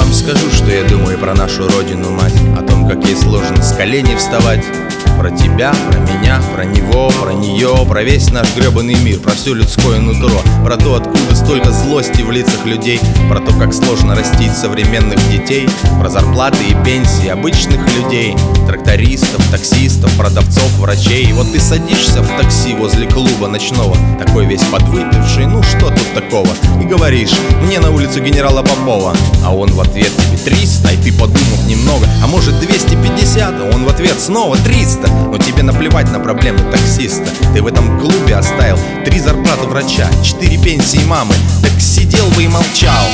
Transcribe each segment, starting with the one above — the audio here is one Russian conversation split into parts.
вам скажу, что я думаю про нашу родину, мать. О том, как ей сложно с коленей вставать. Про тебя, про меня, про него, про нее, про весь наш гребаный мир, про все людское нутро, про то, откуда столько злости в лицах людей, про то, как сложно растить современных детей, про зарплаты и пенсии обычных людей, трактористов, таксистов, продавцов, врачей. И вот ты садишься в такси возле клуба ночного, такой весь подвыпивший, ну что тут такого, и говоришь: мне на улицу генерала Попова. А он в ответ тебе 300, и ты, подумав немного, а может 250, а он в ответ снова 300. Но тебе наплевать на проблемы таксиста. Ты в этом клубе оставил 3 зарплаты врача, 4 пенсии мамы. Так сидел бы и молчал.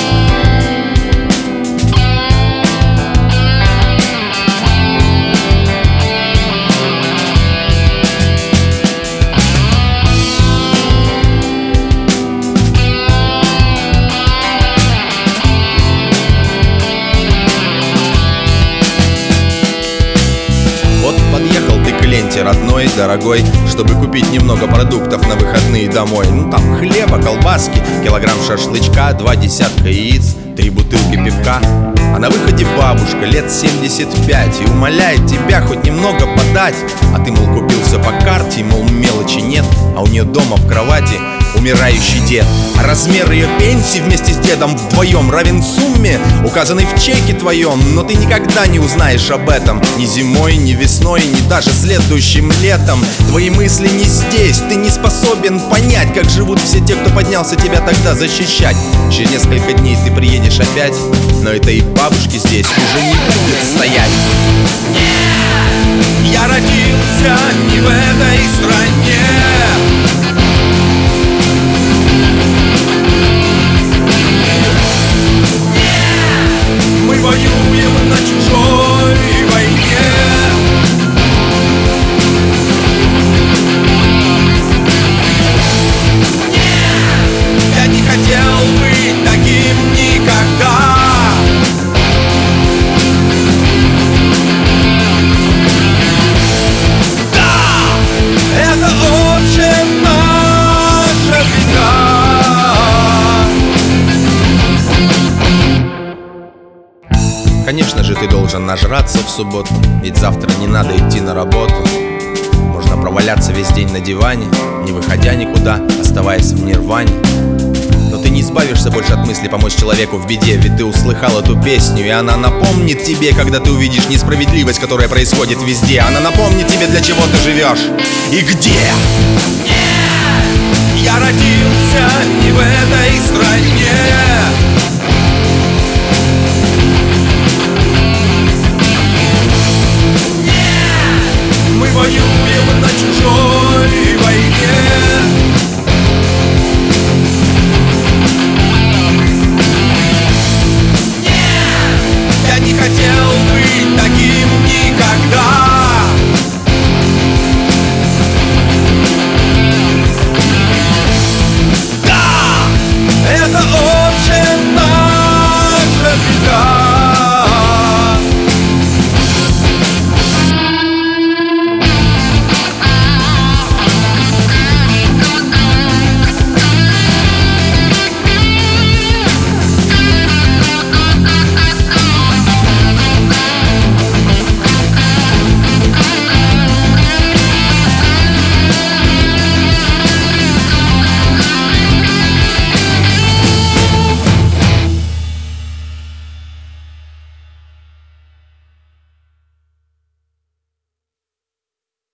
Подъехал ты к ленте родной, дорогой, чтобы купить немного продуктов на выходные домой. Ну там хлеба, колбаски, килограмм шашлычка, 2 десятка яиц, 3 бутылки пивка. А на выходе бабушка лет 75 и умоляет тебя хоть немного подать. А ты, мол, купил все по карте, мол, мелочи нет. А у нее дома в кровати умирающий дед. А размер ее пенсии вместе с дедом вдвоем равен сумме, указанной в чеке твоем. Но ты никогда не узнаешь об этом ни зимой, ни весной, ни даже следующим летом. Твои мысли не здесь, ты не способен понять, как живут все те, кто поднялся тебя тогда защищать. Через несколько дней ты приедешь опять, но этой бабушки здесь уже не будет стоять. Нет, я родился не в этой стране. Мы воюем на чужой войне. Нет, я не хотел быть таким никогда. Да, это общая наша беда. Конечно же, ты должен нажраться в субботу, ведь завтра не надо идти на работу. Можно проваляться весь день на диване, не выходя никуда, оставаясь в нирване. Но ты не избавишься больше от мысли помочь человеку в беде, ведь ты услыхал эту песню, и она напомнит тебе, когда ты увидишь несправедливость, которая происходит везде. Она напомнит тебе, для чего ты живешь и где. Нет, я родился не в этой стране.